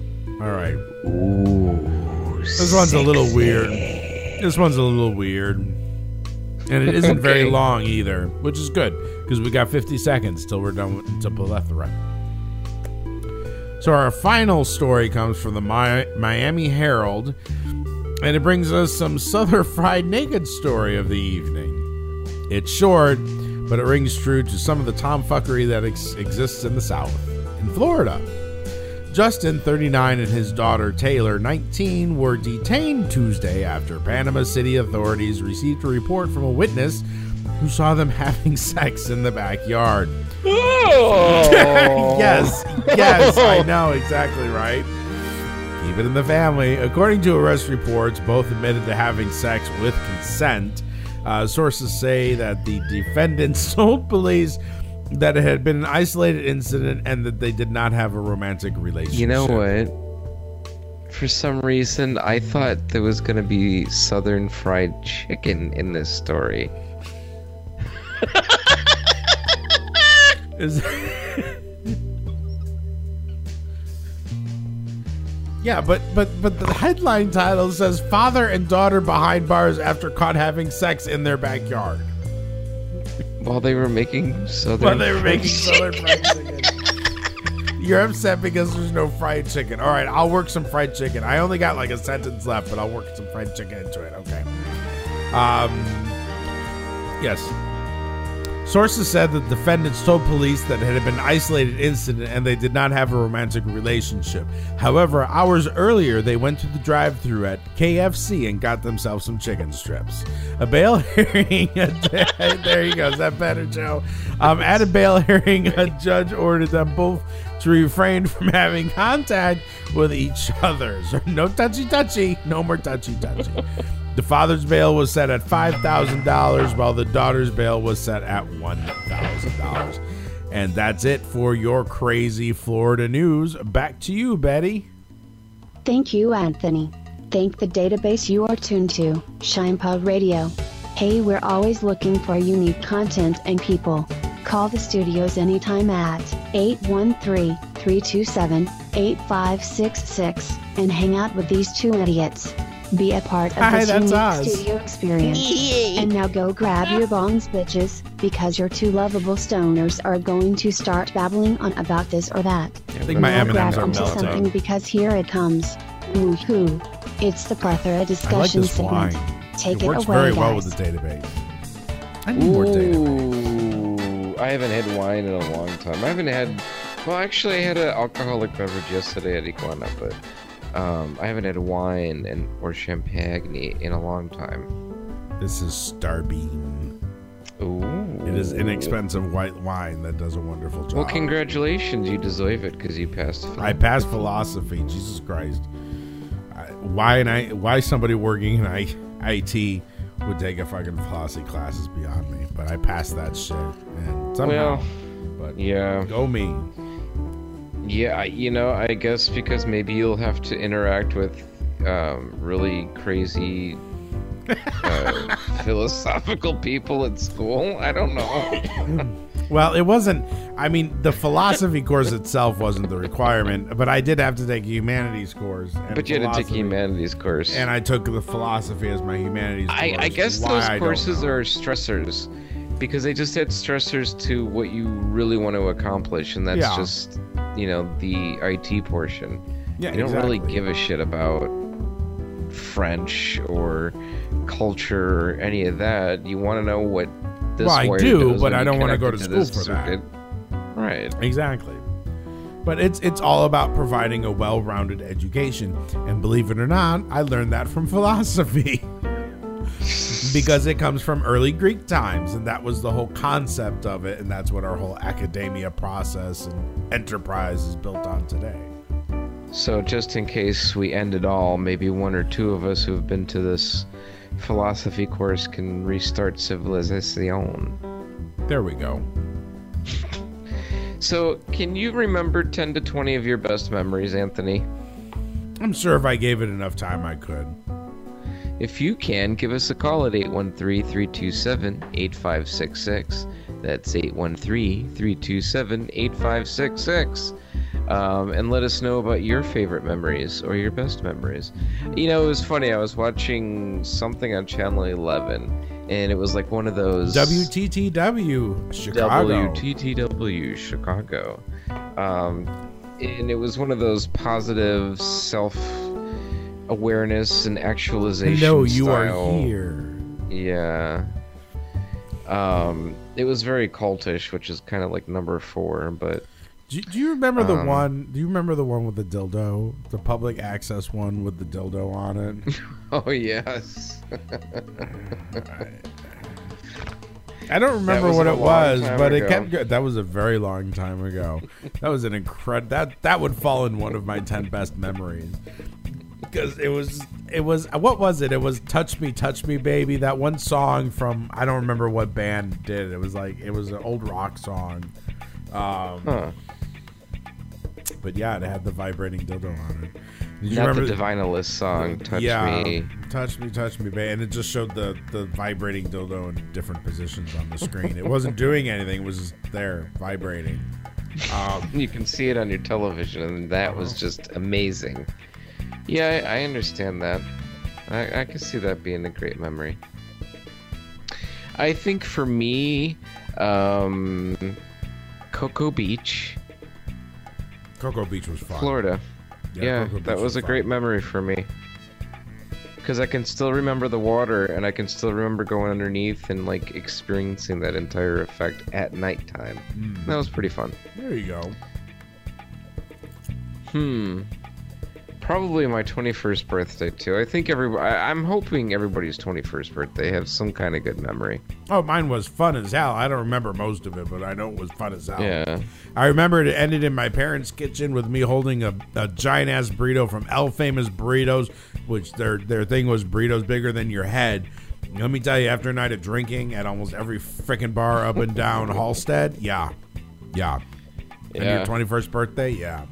All right. Ooh. This one's a little weird. And it isn't very long either, which is good because we got 50 seconds till we're done with plethora. So our final story comes from the Miami Herald, and it brings us some Southern Fried Naked story of the evening. It's short, but it rings true to some of the tomfuckery that exists in the South. In Florida, Justin, 39, and his daughter, Taylor, 19, were detained Tuesday after Panama City authorities received a report from a witness who saw them having sex in the backyard. Oh. Yes, I know, exactly right. Keep it in the family. According to arrest reports, both admitted to having sex with consent. Sources say that the defendants told police that it had been an isolated incident and that they did not have a romantic relationship. You know what? For some reason, I thought there was going to be Southern Fried Chicken in this story. Yeah, but the headline title says father and daughter behind bars after caught having sex in their backyard. While they were making Southern Fried Chicken. You're upset because there's no fried chicken. All right, I'll work some fried chicken. I only got like a sentence left, but I'll work some fried chicken into it. Okay. Yes. Sources said that defendants told police that it had been an isolated incident and they did not have a romantic relationship. However, hours earlier, they went to the drive-thru at KFC and got themselves some chicken strips. A bail hearing, there you go, is that better, Joe? At a bail hearing, a judge ordered them both to refrain from having contact with each other. So no touchy-touchy, no more touchy-touchy. The father's bail was set at $5,000, while the daughter's bail was set at $1,000. And that's it for your crazy Florida news. Back to you, Betty. Thank you, Anthony. Thank the database you are tuned to, ShinePod Radio. Hey, we're always looking for unique content and people. Call the studios anytime at 813-327-8566 and hang out with these two idiots. Be a part of this unique studio experience. And now go grab your bongs, bitches, because your two lovable stoners are going to start babbling on about this or that. I think my M&Ms are melting. Something because here it comes. Woohoo! It's the plethora discussion segment. Take it away, works very well guys. with the database. I need more database. I haven't had wine in a long time. I haven't had... Well, actually, I had an alcoholic beverage yesterday at Iguana, but... I haven't had wine or champagne in a long time. This is Starbeam. Ooh. It is inexpensive white wine that does a wonderful job. Well, congratulations. You deserve it because you passed philosophy. I passed philosophy. Jesus Christ. Why somebody working in IT would take a fucking philosophy class is beyond me. But I passed that shit. And somehow. Well, but yeah. Go me. Yeah, I guess because maybe you'll have to interact with really crazy philosophical people at school. I don't know. Well, it wasn't. I mean, the philosophy course itself wasn't the requirement, but I did have to take a humanities course. But you had to take a humanities course. And I took the philosophy as my humanities course. I guess those courses are stressors. Because they just add stressors to what you really want to accomplish, and that's just, the IT portion. Yeah, you don't really give a shit about French or culture or any of that. You want to know what this I do, but I don't want to go to school for that. Right. Exactly. But it's all about providing a well-rounded education. And believe it or not, I learned that from philosophy. Because it comes from early Greek times, and that was the whole concept of it, and that's what our whole academia process and enterprise is built on today. So just in case we end it all, maybe one or two of us who've been to this philosophy course can restart civilization. There we go. So, can you remember 10 to 20 of your best memories, Anthony? I'm sure if I gave it enough time, I could. If you can, give us a call at 813-327-8566. That's 813-327-8566. And let us know about your favorite memories or your best memories. You know, it was funny. I was watching something on Channel 11, and it was like one of those WTTW Chicago. WTTW Chicago. And it was one of those positive self-awareness and actualization. No, you style. are here. Yeah. It was very cultish, which is kind of like number 4, but. Do you remember the one? Do you remember the one with the dildo? The public access one with the dildo on it? Oh yes. I don't remember what it was, but it kept. That was a very long time ago. That was an that would fall in one of my 10 best memories. Because it was what was it? It was Touch Me Baby, that one song from, I don't remember what band did it. It was an old rock song. But yeah, it had the vibrating dildo on it. Did you remember the Divinalist song, Touch Me. Touch Me, baby. And it just showed the vibrating dildo in different positions on the screen. It wasn't doing anything. It was just there, vibrating. You can see it on your television, and that was just amazing. Yeah, I understand that. I can see that being a great memory. I think for me, Cocoa Beach. Cocoa Beach was fun. Florida. Yeah, that was a great memory for me. Because I can still remember the water, and I can still remember going underneath and like experiencing that entire effect at nighttime. That was pretty fun. There you go. Probably my 21st birthday too. I think I'm hoping everybody's 21st birthday have some kind of good memory. Oh, mine was fun as hell. I don't remember most of it, but I know it was fun as hell. Yeah. I remember it ended in my parents' kitchen with me holding a giant ass burrito from El Famous Burritos, which their thing was burritos bigger than your head. Let me tell you, after a night of drinking at almost every freaking bar up and down Halstead, yeah. And your 21st birthday,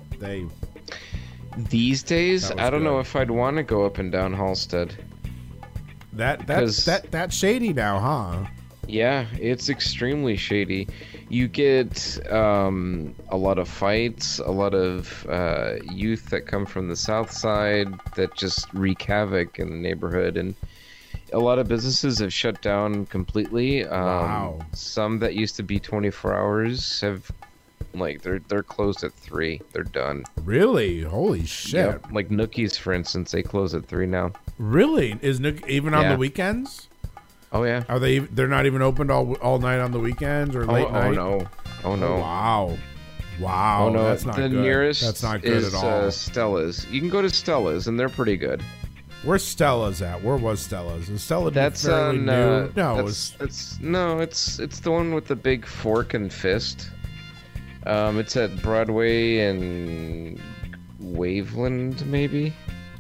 These days, I don't know if I'd want to go up and down Halstead. That's shady now, huh? Yeah, it's extremely shady. You get a lot of fights, a lot of youth that come from the south side that just wreak havoc in the neighborhood, and a lot of businesses have shut down completely. Wow. Some that used to be 24 hours have, like, they're closed at 3. They're done. Really? Holy shit. Yeah, like Nookies, for instance, they close at 3 now. Really? Is Nook even on the weekends? Oh yeah. Are they? They're not even opened all night on the weekends or late night? Oh no. Wow. Oh no. That's not good. Nearest that's not good at all. Stella's. You can go to Stella's, and they're pretty good. Where's Stella's at? Where was Stella's? Is Stella that's fairly on, new? No, it's the one with the big fork and fist. It's at Broadway and Waveland, maybe.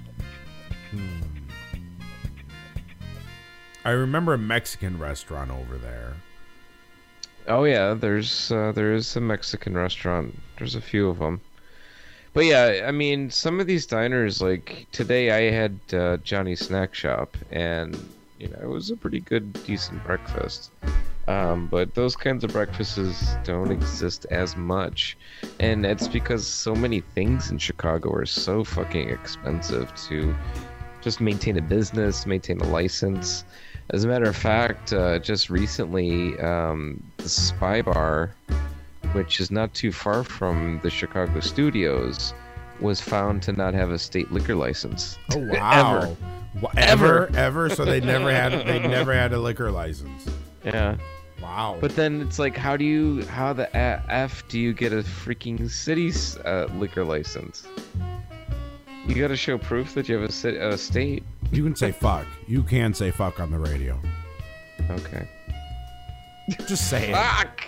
I remember a Mexican restaurant over there. Oh yeah, there is a Mexican restaurant. There's a few of them. But yeah, I mean, some of these diners, like today I had Johnny's Snack Shop, and it was a pretty good, decent breakfast. But those kinds of breakfasts don't exist as much, and it's because so many things in Chicago are so fucking expensive to just maintain a business, maintain a license. As a matter of fact, just recently, the Spy Bar, which is not too far from the Chicago studios, was found to not have a state liquor license. Oh wow! Ever? So they never had a liquor license. Yeah. Wow. But then it's like, how the F do you get a freaking city's liquor license? You got to show proof that you have a state. You can say fuck. You can say fuck on the radio. Okay. Just say it. Fuck!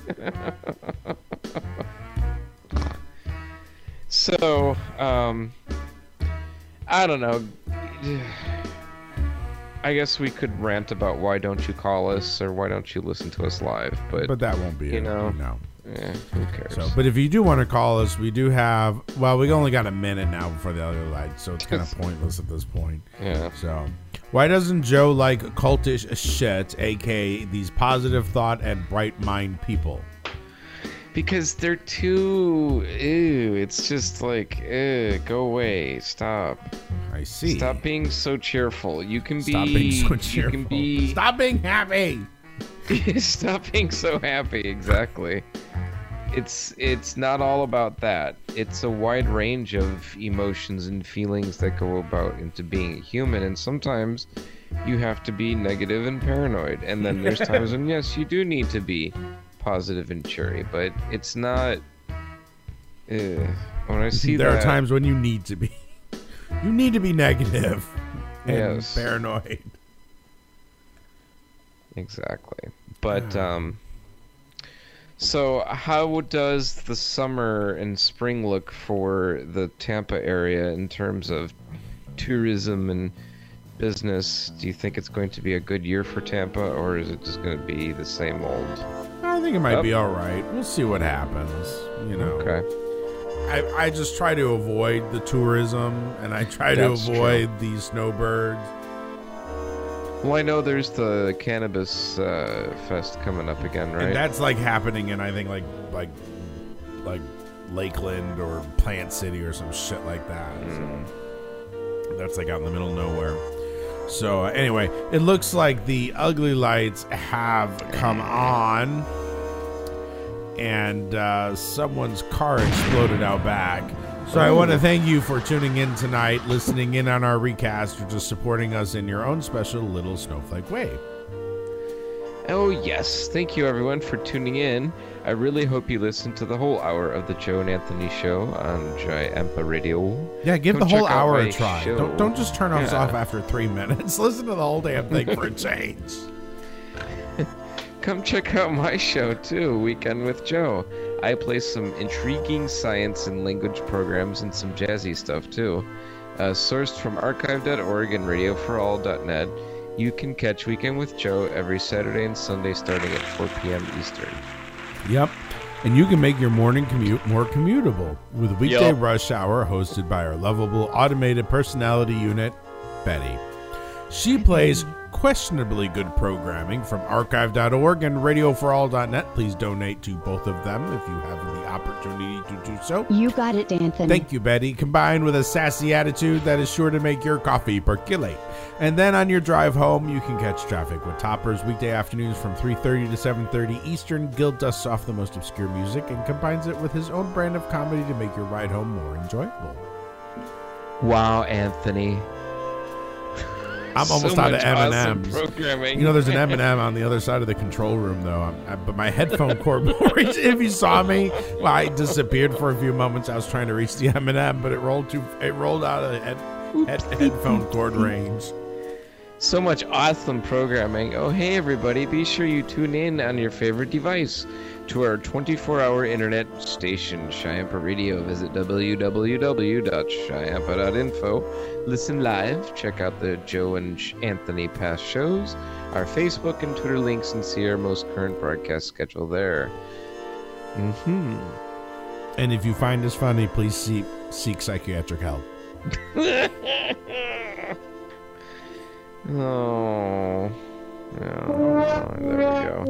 So, I don't know. I guess we could rant about why don't you call us or why don't you listen to us live, but that won't be it. No. Yeah, who cares? So, but if you do want to call us, we do have. Well, we only got a minute now before the other light, so it's kind of pointless at this point. Yeah. So, why doesn't Joe like cultish shit, aka these positive thought and bright mind people? Because they're too... Ew, it's just like, go away, stop. I see. Stop being so cheerful. You can be... Stop being so cheerful. You can be... Stop being happy! Stop being so happy, exactly. It's not all about that. It's a wide range of emotions and feelings that go about into being a human, and sometimes you have to be negative and paranoid, and then there's times when, yes, you do need to be positive and cheery, but it's not... when I see there that... are times when you need to be. You need to be negative and Yes. paranoid. Exactly. But, so how does the summer and spring look for the Tampa area in terms of tourism and business? Do you think it's going to be a good year for Tampa, or is it just going to be the same old? I think it might be all right. We'll see what happens, you know. Okay. I just try to avoid the tourism, and I try to That's avoid the snowbirds. Well, I know there's the Cannabis Fest coming up again, right? And that's like happening in, I think, like Lakeland or Plant City or some shit like that. So that's like out in the middle of nowhere. So anyway, it looks like the ugly lights have come on, and someone's car exploded out back. So I want to thank you for tuning in tonight, listening in on our recast, or just supporting us in your own special little snowflake way. Oh, yes. Thank you, everyone, for tuning in. I really hope you listen to the whole hour of the Joe and Anthony Show on Giampa Radio. Yeah, give Come the whole check out hour a my try. show. Don't just turn us Yeah. off after 3 minutes. Listen to the whole damn thing for a change. Come check out my show, too, Weekend with Joe. I play some intriguing science and language programs and some jazzy stuff, too. Sourced from archive.org and radioforall.net. You can catch Weekend with Joe every Saturday and Sunday starting at 4 p.m. Eastern. Yep. And you can make your morning commute more commutable with Weekday Yup. Rush Hour, hosted by our lovable automated personality unit, Betty. She plays questionably good programming from archive.org and radioforall.net. Please donate to both of them if you have the opportunity to do so. You got it, Anthony. Thank you, Betty. Combined with a sassy attitude that is sure to make your coffee percolate. And then on your drive home, you can catch Traffic with Toppers weekday afternoons from 3:30 to 7:30 Eastern. Gil dusts off the most obscure music and combines it with his own brand of comedy to make your ride home more enjoyable. Wow, Anthony. I'm almost So out of much awesome M&Ms. programming. You know, there's an M&M on the other side of the control room, though. But my headphone cord, if you saw me, well, I disappeared for a few moments. I was trying to reach the M&M, but it rolled out of the headphone cord range. So much awesome programming. Oh, hey, everybody. Be sure you tune in on your favorite device to our 24-hour internet station, Giampa Radio. Visit www.giampa.info. Listen live. Check out the Joe and Anthony past shows, our Facebook and Twitter links, and see our most current broadcast schedule there. And if you find this funny, please seek psychiatric help. Oh, there we go.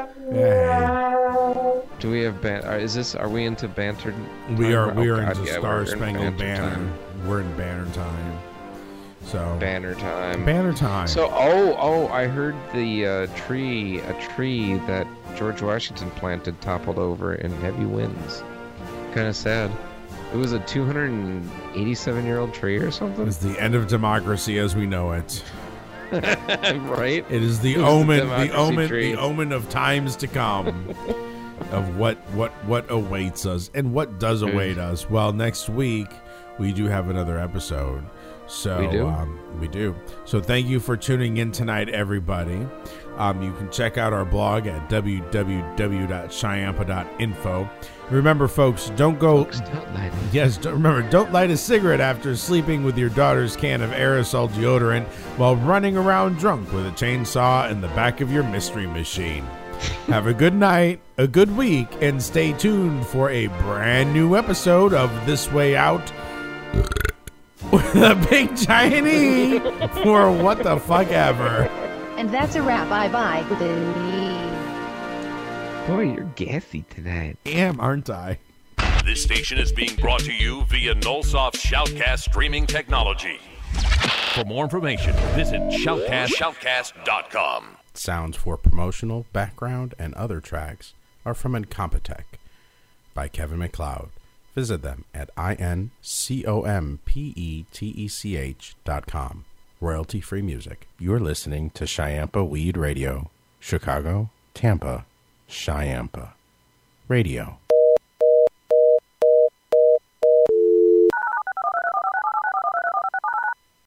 Hey. Do we have are we into banter? We are. time? We Oh, are God, into yeah, Star we're in Spangled banter Banner. time. We're in banner time. So Banner time. Banner time. So I heard a tree that George Washington planted toppled over in heavy winds. Kind of sad. It was a 287-year-old tree or something. It's the end of democracy as we know it. Right? It is the It was omen, a democracy tree. the omen of times to come, of what awaits us and what does await us. Well, next week we do have another episode. So we do. So thank you for tuning in tonight, everybody. You can check out our blog at www.giampa.info. Remember, folks, don't light a cigarette after sleeping with your daughter's can of aerosol deodorant while running around drunk with a chainsaw in the back of your mystery machine. Have a good night, a good week, and stay tuned for a brand new episode of This Way Out with a big giant E for what the fuck ever. And that's a wrap. Bye-bye. Boy, you're gassy tonight. Am, aren't I? This station is being brought to you via Nullsoft Shoutcast streaming technology. For more information, visit shoutcast.com. Sounds for promotional, background, and other tracks are from Incompetech by Kevin MacLeod. Visit them at incompetech.com. Royalty-free music. You're listening to Chiampa Weed Radio. Chicago, Tampa, Chiampa Radio.